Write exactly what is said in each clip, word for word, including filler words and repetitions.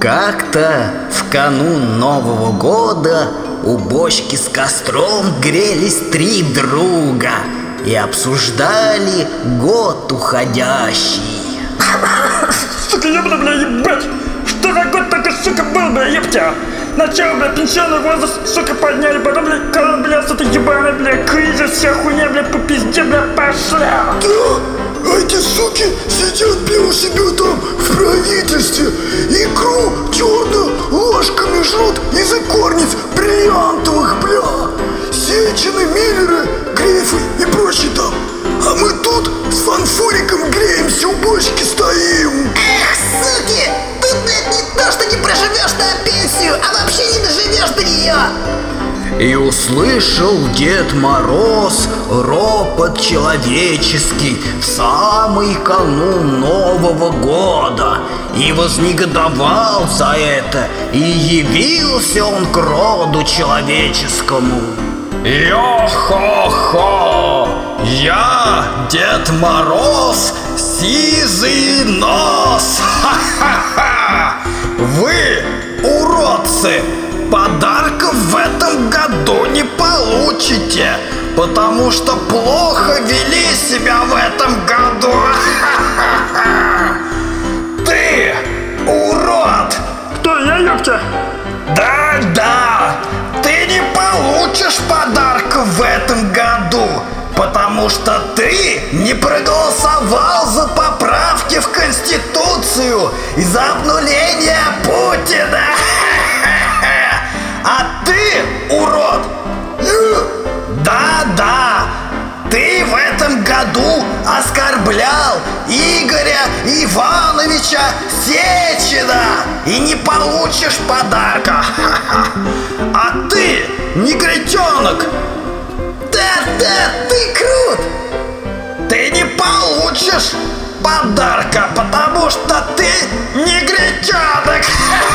Как-то в канун Нового года у бочки с костром грелись три друга и обсуждали год уходящий. Сука, ебля, бля, ебать! Что за год такой, сука, был, бля, ептя? Начало, бля, пенсионный возраст, сука, подняли, потом, бля, корон, бля, что-то ебаный, бля, кризис, вся хуйня, бля, по пизде, бля, пошла! Да, а эти суки сидят, бля, у себя там в правительстве, икру черную ложками жрут из икорниц бриллиантовых, бля, Сечины, Миллеры, Грейфы и прочие там. А мы тут с фанфуриком греемся, у бочки стоим. Эх, суки! Тут, блядь, не то, что не проживешь на пенсию, а вообще не доживешь до нее! И услышал Дед Мороз ропот человеческий в самый канун Нового года и вознегодовал за это, и явился он к роду человеческому. Йо-хо-хо! Я, Дед Мороз, сизый нос! Ха-ха-ха! Вы, уродцы, подарков в этом году не получите, потому что плохо вели себя в этом году! Ха-ха-ха! Ты, урод! Кто, я, ёпта? Да-да! Ты не получишь подарков в этом году, потому что ты не проголосовал за поправки в Конституцию и за обнуление Путина. А ты, урод, да-да, ты в этом году оскорблял Игоря Ивановича Сечина и не получишь подарка. А ты, негритенок, Да-да, ты крут! ты не получишь подарка, потому что ты негритенок.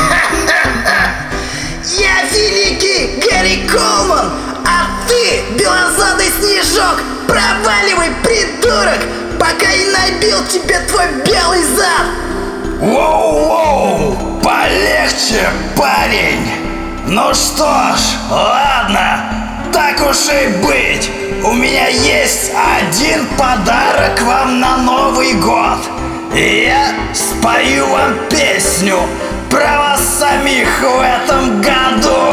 Я великий Гарри Колман, а ты, белозадый снежок, проваливай, придурок, пока не набил тебе твой белый зад! Воу-воу, полегче, парень. Ну что ж, ладно, так уж и быть. У меня есть один подарок вам на Новый год. И я спою вам песню про вас самих в этом году.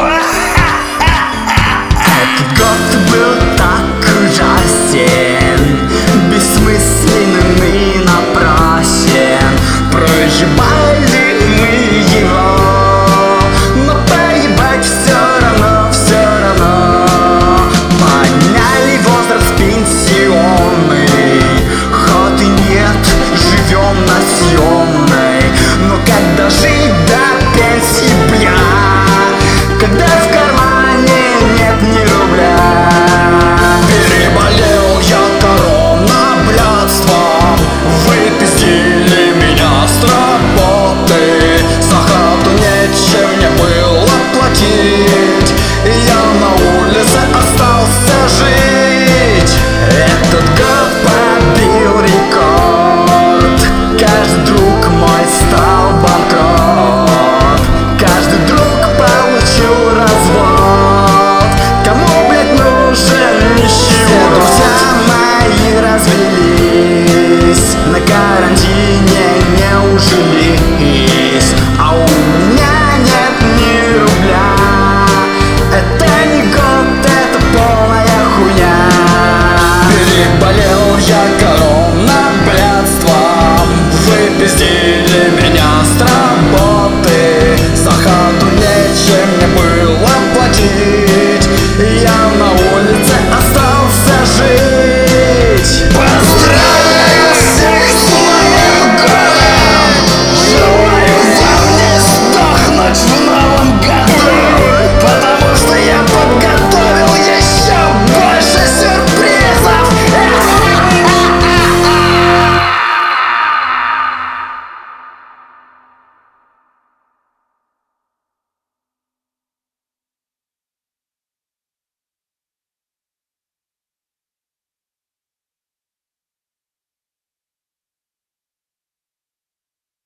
Этот год был так ужасен, бессмысленен и напрасен. Проживали мы его, но поебать все равно, все равно. Подняли возраст пенсионный, хаты нет, живем на съемной. Но как дожить до пенсии, бля, когда в кармане нет ни рубля? Переболел я коронавирусом, выпиздили меня с работы, за хату нечем мне было платить, и я на улице остался жить. Этот год побил рекорд, каждый друг мой стал банкрот, каждый друг получил развод. Кому, блядь, нужен нищий урод? Друзья мои развелись, на карантине не ужились, а у меня нет ни рубля. Это не год, это полная хуйня. Переболел я коронавирусом, выпиздили